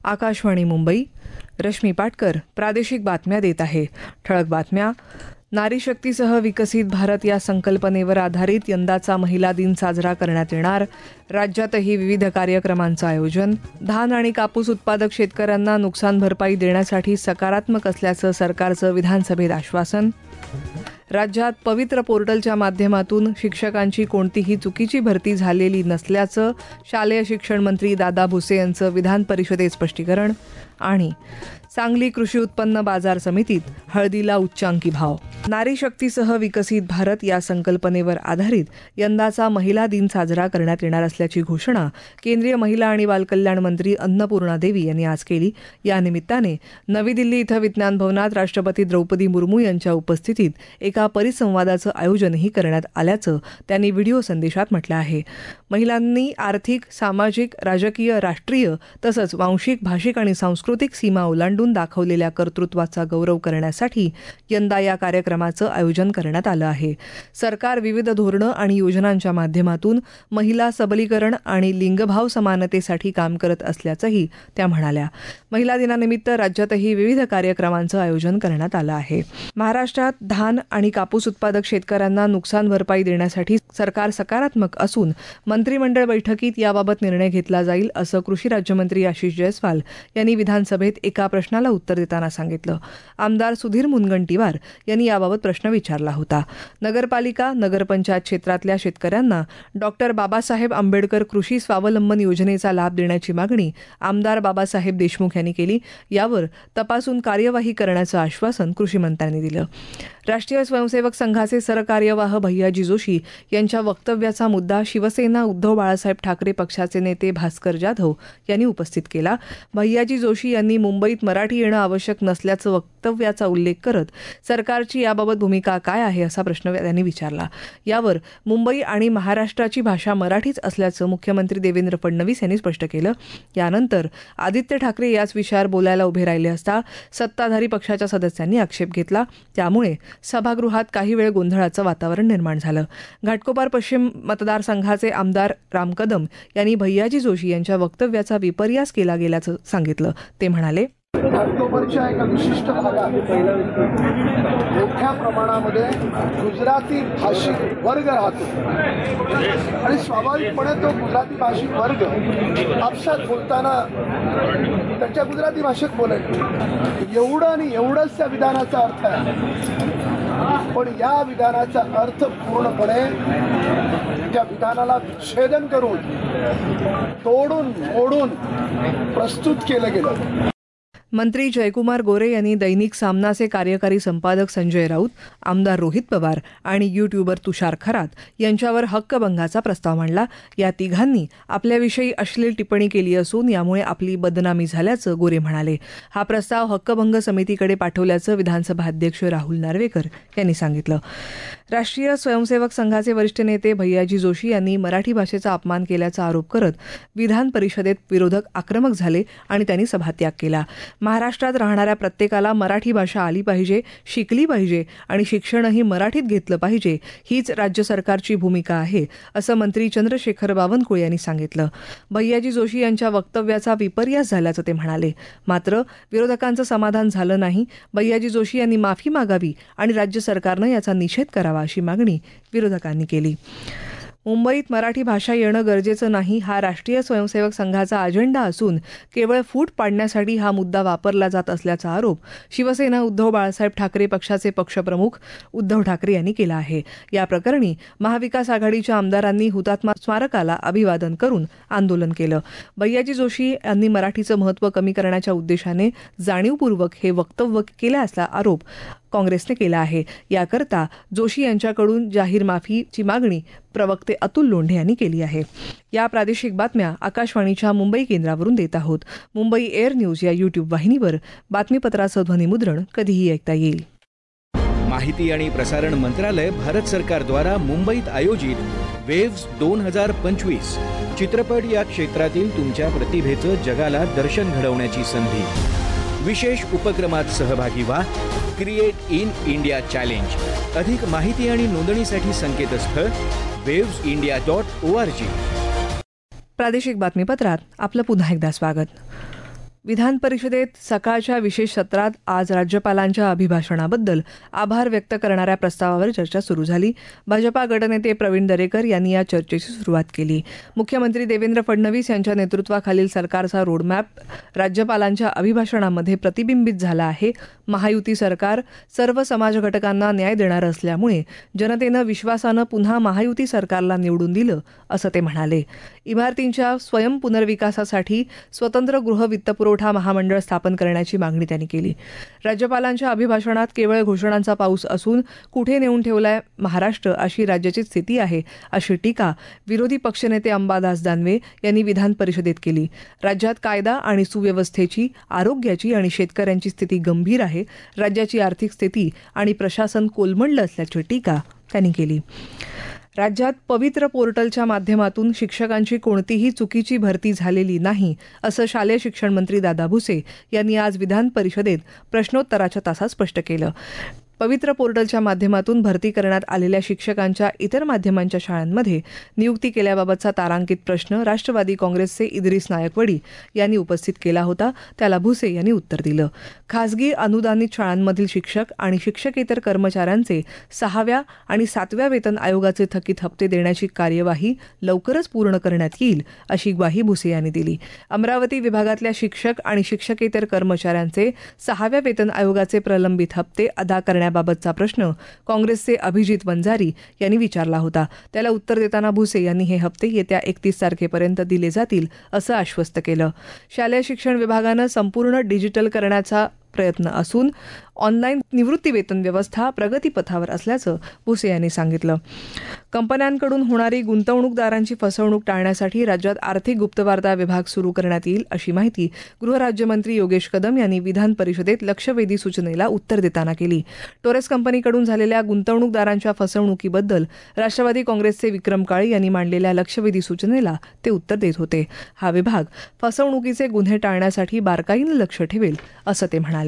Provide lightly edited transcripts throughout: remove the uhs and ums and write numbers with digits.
आकाशवाणी मुंबई. रश्मी पाटकर प्रादेशिक बातम्या देत आहे. ठळक बातम्या. नारी शक्तीसह विकसित भारत या संकल्पनेवर आधारित यंदाचा महिला दिन साजरा करण्यात येणार. राज्यातही विविध कार्यक्रमांचं आयोजन. धान आणि कापूस उत्पादक शेतकऱ्यांना नुकसान भरपाई देण्यासाठी सकारात्मक असल्याचं सरकारचं विधानसभेत आश्वासन. राज्यात पवित्र पोर्टलच्या माध्यमातून शिक्षकांची कोणतीही चुकीची भरती झालेली नसल्याचं शालेय शिक्षण मंत्री दादा भुसे यांचं विधान परिषदेत स्पष्टीकरण. आणि सांगली कृषी उत्पन्न बाजार समितीत हळदीला उच्चांकी भाव. नारी शक्तीसह विकसित भारत या संकल्पनेवर आधारित यंदाचा महिला दिन साजरा करण्यात येणार असल्याची घोषणा केंद्रीय महिला आणि बालकल्याण मंत्री अन्नपूर्णा देवी यांनी आज केली. या निमित्ताने नवी दिल्ली इथं विज्ञान भवनात राष्ट्रपती द्रौपदी मुर्मू यांच्या उपस्थितीत एका परिसंवादाचं आयोजनही करण्यात आल्याचं त्यांनी व्हिडिओ संदेशात म्हटलं आहे. महिलांनी आर्थिक, सामाजिक, राजकीय, राष्ट्रीय तसंच वांशिक, भाषिक आणि सांस्कृतिक सीमा ओलांडून दाखवलेल्या कर्तृत्वाचा गौरव करण्यासाठी यंदा या कार्यक्रमाचं आयोजन करण्यात आलं आहे. सरकार विविध धोरणं आणि योजनांच्या माध्यमातून महिला सबलीकरण आणि लिंगभाव समानतेसाठी काम करत असल्याचंही त्या म्हणाल्या. महिला दिनानिमित्त राज्यातही विविध कार्यक्रमांचं आयोजन करण्यात आलं आहे. महाराष्ट्रात धान आणि कापूस उत्पादक शेतकऱ्यांना नुकसान भरपाई देण्यासाठी सरकार सकारात्मक असून मंत्रिमंडळ बैठकीत याबाबत निर्णय घेतला जाईल असं कृषी राज्यमंत्री आशिष जयस्वाल यांनी विधानसभेत एका प्रश्नाला उत्तर देताना सांगितलं. आमदार सुधीर मुनगंटीवार यांनी याबाबत प्रश्न विचारला होता. नगरपालिका, नगरपंचायत क्षेत्रातल्या शेतकऱ्यांना डॉक्टर बाबासाहेब आंबेडकर कृषी स्वावलंबन योजनेचा लाभ देण्याची मागणी आमदार बाबासाहेब देशमुख यांनी केली. यावर तपासून कार्यवाही करण्याचं आश्वासन कृषीमंत्र्यांनी दिलं. राष्ट्रीय स्वयंसेवक संघाचे सरकार्यवाह भैयाजी जोशी यांच्या वक्तव्याचा मुद्दा शिवसेना उद्धव बाळासाहेब ठाकरे पक्षाचे नेते भास्कर जाधव यांनी उपस्थित केला. भैयाजी जोशी यांनी मुंबईत मराठी येणं आवश्यक नसल्याचं वक्तव्याचा उल्लेख करत सरकारची याबाबत भूमिका काय आहे असा प्रश्न त्यांनी विचारला. यावर मुंबई आणि महाराष्ट्राची भाषा मराठीच असल्याचं मुख्यमंत्री देवेंद्र फडणवीस यांनी स्पष्ट केलं. यानंतर आदित्य ठाकरे याच विषयावर बोलायला उभे राहिले असता सत्ताधारी पक्षाच्या सदस्यांनी आक्षेप घेतला. त्यामुळे सभागृहात काही वेळ गोंधळाचं वातावरण निर्माण झालं. घाटकोपर पश्चिम मतदारसंघाचे आमदार राम कदम यांनी भैयाजी जोशी यांच्या वक्तव्याचा विपर्यास केला गेल्याचं सांगितलं. ते म्हणाले, घाटकोपरच्या एका विशिष्ट भागात मोठ्या प्रमाणामध्ये गुजराती भाषिक वर्ग राहतो आणि स्वाभाविकपणे तो गुजराती भाषिक वर्ग आपसात बोलताना त्यांच्या गुजराती भाषेत बोलायचं. एवढं आणि एवढंच त्या विधानाचा अर्थ आहे. पण या विधानाचा अर्थ पूर्णपणे त्या विधानाला छेदन करून तोडून मोडून प्रस्तुत केलं गेलं. मंत्री जयकुमार गोरे यांनी दैनिक सामनाचे कार्यकारी संपादक संजय राऊत, आमदार रोहित पवार आणि यूट्यूबर तुषार खरात यांच्यावर हक्कभंगाचा प्रस्ताव मांडला. या तिघांनी आपल्याविषयी अश्लील टिप्पणी केली असून यामुळे आपली बदनामी झाल्याचं गोरे म्हणाले. हा प्रस्ताव हक्कभंग समितीकडे पाठवल्याचं विधानसभा अध्यक्ष राहुल नार्वेकर यांनी सांगितलं. राष्ट्रीय स्वयंसेवक संघाचे वरिष्ठ नेते भैयाजी जोशी यांनी मराठी भाषेचा अपमान केल्याचा आरोप करत विधान परिषदेत विरोधक आक्रमक झाले आणि त्यांनी सभात्याग केला. महाराष्ट्रात राहणाऱ्या प्रत्येकाला मराठी भाषा आली पाहिजे, शिकली पाहिजे आणि शिक्षणही मराठीत घेतलं पाहिजे, हीच राज्य सरकारची भूमिका आहे असं मंत्री चंद्रशेखर बावनकुळे यांनी सांगितलं. भैयाजी जोशी यांच्या वक्तव्याचा विपर्यास झाल्याचं ते म्हणाले. मात्र विरोधकांचं समाधान झालं नाही. भैयाजी जोशी यांनी माफी मागावी आणि राज्य सरकारनं याचा निषेध करावा अशी मागणी विरोधकांनी केली. मुंबईत मराठी भाषा येणं गरजेचं नाही हा राष्ट्रीय स्वयंसेवक संघाचा अजेंडा असून केवळ फूट पाडण्यासाठी हा मुद्दा वापरला जात असल्याचा आरोप शिवसेना उद्धव बाळासाहेब ठाकरे पक्षाचे पक्षप्रमुख उद्धव ठाकरे यांनी केला आहे. या प्रकरणी महाविकास आघाडीच्या आमदारांनी हुतात्मा स्मारकाला अभिवादन करून आंदोलन केलं. भैयाजी जोशी यांनी मराठीचं महत्त्व कमी करण्याच्या उद्देशाने जाणीवपूर्वक हे वक्तव्य केल्याचा आरोप काँग्रेसने केला आहे. याकरता जोशी यांच्याकडून जाहीर माफीची मागणी प्रवक्ते अतुल लोंढे यांनी केली आहे. या प्रादेशिक बातम्या आकाशवाणीच्या मुंबई केंद्रावरून देत आहोत. मुंबई एअर न्यूज या यूट्यूब वाहिनीवर बातमीपत्राचं ध्वनिमुद्रण कधीही ऐकता येईल. माहिती आणि प्रसारण मंत्रालय भारत सरकारद्वारा मुंबईत आयोजित वेव्स 2025 चित्रपट या क्षेत्रातील तुमच्या प्रतिभेचं जगाला दर्शन घडवण्याची संधी. विशेष उपक्रमात सहभागी व्हा. Create in India challenge. अधिक माहिती आणि नोंदणीसाठी संकेतस्थळ wavesindia.org. प्रादेशिक बातमीपत्रात आपलं पुन्हा एकदा स्वागत. विधान परिषदेत सकाळच्या विशेष सत्रात आज राज्यपालांच्या अभिभाषणाबद्दल आभार व्यक्त करणाऱ्या प्रस्तावावर चर्चा सुरू झाली. भाजपा गटनेते प्रवीण दरेकर यांनी या चर्चेची सुरुवात केली. मुख्यमंत्री देवेंद्र फडणवीस यांच्या नेतृत्वाखालील सरकारचा रोडमॅप राज्यपालांच्या अभिभाषणामध्ये प्रतिबिंबित झाला आहे. महायुती सरकार सर्व समाज घटकांना न्याय देणारं असल्यामुळे जनतेनं विश्वासानं पुन्हा महायुती सरकारला निवडून दिलं, असं ते म्हणाले. इमारतींच्या स्वयं पुनर्विकासासाठी स्वतंत्र गृह वित्तपुरवठा महामंडळ स्थापन करण्याची मागणी त्यांनी केली. राज्यपालांच्या अभिभाषणात केवळ घोषणांचा पाऊस असून कुठे नेऊन ठेवलाय महाराष्ट्र अशी राज्याची स्थिती आहे, अशी टीका विरोधी पक्षनेते अंबादास दानवे यांनी विधान परिषदेत केली. राज्यात कायदा आणि सुव्यवस्थेची, आरोग्याची आणि शेतकऱ्यांची स्थिती गंभीर आहे. राज्याची आर्थिक स्थिती आणि प्रशासन कोलमडलं असल्याची टीका त्यांनी केली. राज्यात पवित्र पोर्टलच्या माध्यमातून शिक्षकांची कोणतीही चुकीची भरती झालेली नाही, असं शालेय शिक्षण मंत्री दादा भुसे यांनी आज विधान परिषदेत प्रश्नोत्तराच्या तासात स्पष्ट केलं. पवित्र पोर्टलच्या माध्यमातून भरती करण्यात आलेल्या शिक्षकांच्या इतर माध्यमांच्या शाळांमध्ये नियुक्ती केल्याबाबतचा तारांकित प्रश्न राष्ट्रवादी काँग्रेसचे इद्रिस नायकवडी यांनी उपस्थित केला होता. त्याला भुसे यांनी उत्तर दिलं. खासगी अनुदानित शाळांमधील शिक्षक आणि शिक्षकेतर कर्मचाऱ्यांचे 6व्या आणि 7व्या वेतन आयोगाचे थकीत हप्ते देण्याची कार्यवाही लवकरच पूर्ण करण्यात येईल, अशी ग्वाही भुसे यांनी दिली. अमरावती विभागातल्या शिक्षक आणि शिक्षकेतर कर्मचाऱ्यांचे 6व्या वेतन आयोगाचे प्रलंबित हप्ते अदा करण्याबाबतचा प्रश्न काँग्रेसचे अभिजित वंजारी यांनी विचारला होता. त्याला उत्तर देताना भुसे यांनी हे हप्ते येत्या 31 तारखेपर्यंत दिले जातील, असं आश्वस्त केलं. शालेय शिक्षण विभागानं संपूर्ण डिजिटल करण्याचा प्रयत्न असून ऑनलाईन निवृत्ती वेतन व्यवस्था प्रगतीपथावर असल्याचं भुसे यांनी सांगितलं. कंपन्यांकडून होणारी गुंतवणूकदारांची फसवणूक टाळण्यासाठी राज्यात आर्थिक गुप्तवार्ता विभाग सुरू करण्यात येईल, अशी माहिती गृहराज्यमंत्री योगेश कदम यांनी विधान परिषदेत लक्षवेधी सूचनेला उत्तर देताना केली. टोरेस कंपनीकडून झालेल्या गुंतवणूकदारांच्या फसवणुकीबद्दल राष्ट्रवादी काँग्रेसचे विक्रम काळे यांनी मांडलेल्या लक्षवेधी सूचनेला ते उत्तर देत होते. हा विभाग फसवणुकीचे गुन्हे टाळण्यासाठी बारकाईनं लक्ष ठेवेल, असं ते म्हणाले.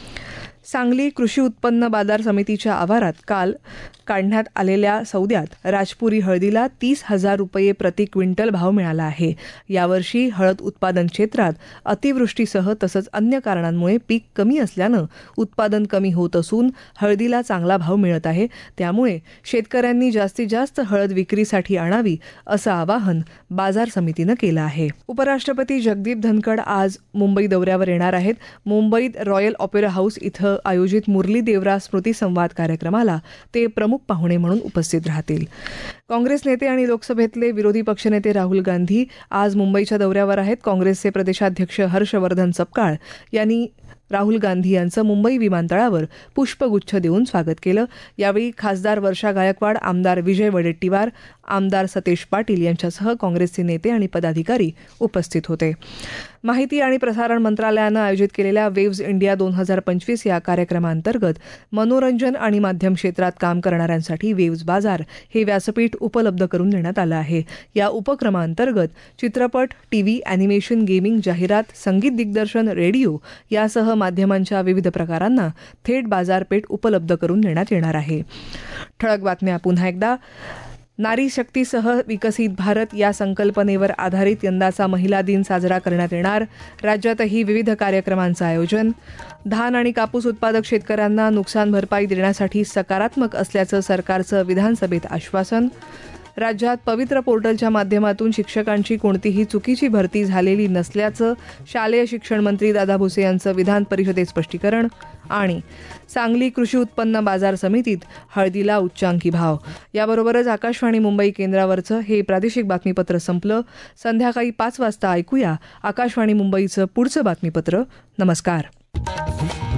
सांगली कृषी उत्पन्न बाजार समितीच्या आवारात काल काढण्यात आलेल्या सौद्यात राजपुरी हळदीला 30,000 रुपये प्रति क्विंटल भाव मिळाला आहे. यावर्षी हळद उत्पादन क्षेत्रात अतिवृष्टीसह तसंच अन्य कारणांमुळे पीक कमी असल्यानं उत्पादन कमी होत असून हळदीला चांगला भाव मिळत आहे. त्यामुळे शेतकऱ्यांनी जास्तीत जास्त हळद विक्रीसाठी आणावी, असं आवाहन बाजार समितीनं केलं आहे. उपराष्ट्रपती जगदीप धनखड आज मुंबई दौऱ्यावर येणार आहेत. मुंबईत रॉयल ऑपेरा हाऊस इथं आयोजित मुरली देवरा स्मृती संवाद कार्यक्रमाला ते प्रमुख पाहुणे म्हणून उपस्थित राहतील. काँग्रेस नेते आणि लोकसभेतले विरोधी पक्षनेते राहुल गांधी आज मुंबईच्या दौऱ्यावर आहेत. काँग्रेसचे प्रदेशाध्यक्ष हर्षवर्धन सपकाळ यांनी राहुल गांधी यांचं मुंबई विमानतळावर पुष्पगुच्छ देऊन स्वागत केलं. यावेळी खासदार वर्षा गायकवाड, आमदार विजय वडेट्टीवार, आमदार सतेज पाटील यांच्यासह काँग्रेसचे नेते आणि पदाधिकारी उपस्थित होते. माहिती आणि प्रसारण मंत्रालयानं आयोजित केलेल्या वेव्ज इंडिया 2025 या कार्यक्रमांतर्गत मनोरंजन आणि माध्यम क्षेत्रात काम करणाऱ्यांसाठी वेव्ज बाजार हे व्यासपीठ उपलब्ध करून देण्यात आलं आहे. या उपक्रमांतर्गत चित्रपट, टीव्ही, अॅनिमेशन, गेमिंग, जाहिरात, संगीत दिग्दर्शन, रेडिओ यासह माध्यमांच्या विविध प्रकारांना थेट बाजारपेठ उपलब्ध करून देण्यात येणार आहे. ठळक बातम्या पुन्हा एकदा. नारी शक्तीसह विकसित भारत या संकल्पनेवर आधारित यंदाचा महिला दिन साजरा करण्यात येणार. राज्यातही विविध कार्यक्रमांचं आयोजन. धान आणि कापूस उत्पादक शेतकऱ्यांना नुकसान भरपाई देण्यासाठी सकारात्मक असल्याचं सरकारचं विधानसभेत आश्वासन. राज्यात पवित्र पोर्टलच्या माध्यमातून शिक्षकांची कोणतीही चुकीची भरती झालेली नसल्याचं शालेय शिक्षण मंत्री दादा भुसे यांचं विधान परिषदेत स्पष्टीकरण. आणि सांगली कृषी उत्पन्न बाजार समितीत हळदीला उच्चांकी भाव. याबरोबरच आकाशवाणी मुंबई केंद्रावरचं हे प्रादेशिक बातमीपत्र संपलं. संध्याकाळी 5 वाजता ऐकूया आकाशवाणी मुंबईचं पुढचं बातमीपत्र. नमस्कार.